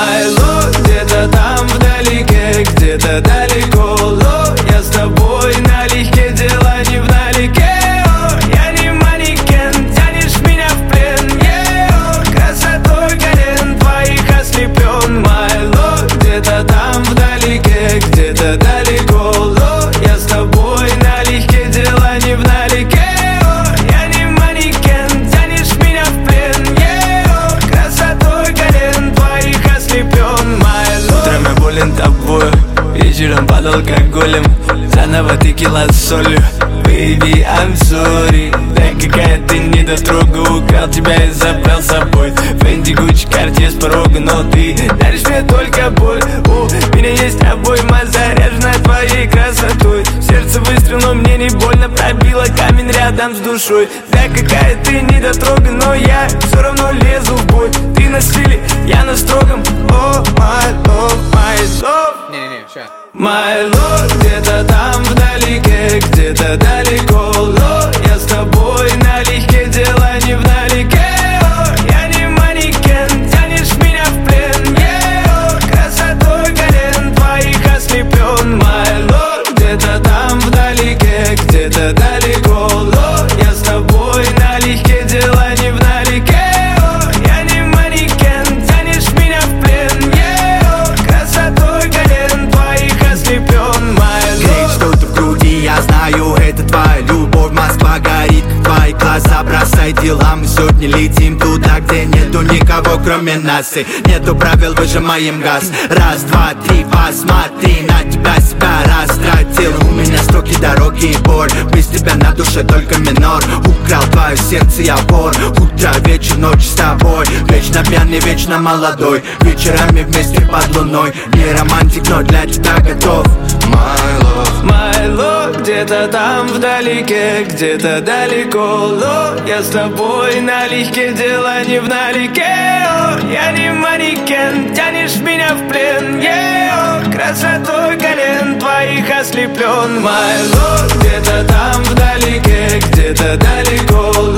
My love, где-то там вдалеке, где-то далеко. Я с тобой налегке, дела не вдалеке. Я не манекен, тянешь меня в плен. Красотой колен твоих ослеплен. My love, где-то там вдалеке, где-то далеко. Я с тобой налегке, дела не вдалеке. Я не манекен, тянешь меня в плен. Красотой колен твоих ослеплен. My love. Утром я болен тобою, вечером под алкоголем, заново текила с солью. Baby, I'm sorry. Да какая ты недотрога, украл тебя и забрал с собой. Фэнди, Гуччи, Картье с порога, но ты даришь мне только боль. У меня есть обойма, заряжена твоей красотой. Сердце выстрел, но мне не больно, пробило камень рядом с душой. Да какая ты недотрога, но я все равно лезу в бой. Ты на стиле, я на строгом. Oh my love, my love. Не-не-не, ща. My love, где-то там вдалеке, где-то далеко. Я с тобой налегке, дела не вдалеке. Я не манекен, тянешь меня в плен. Красотой колен твоих ослеплен. My love, где-то там вдалеке, где-то далеко. Я с тобой налегке, дела не вдалеке. Я не манекен, тянешь меня в плен. Красотой колен твоих ослеплен. My love. Греет что-то в груди, я знаю, это твоя любовь. Москва горит, как твои глаза. Бросай дела, мы сегодня летим туда, где нету никого, кроме нас. И нету правил, выжимаем газ. Раз, два, три, посмотри на тебя, себя растратил. У меня строки, дороги и боль. Без тебя на душе только минор. Украл твое сердце, я вор. Утро, вечер, ночь с тобой. Вечно пьяный, вечно молодой. Вечерами вместе под луной. Не романтик, но для тебя готов. My love. My love, где-то там вдалеке, где-то далеко. Я с тобой налегке, дела не вдалеке. Я не манекен, тянешь меня в плен. Красотой колен твоих ослеплен. My love, где-то там вдалеке, где-то далеко.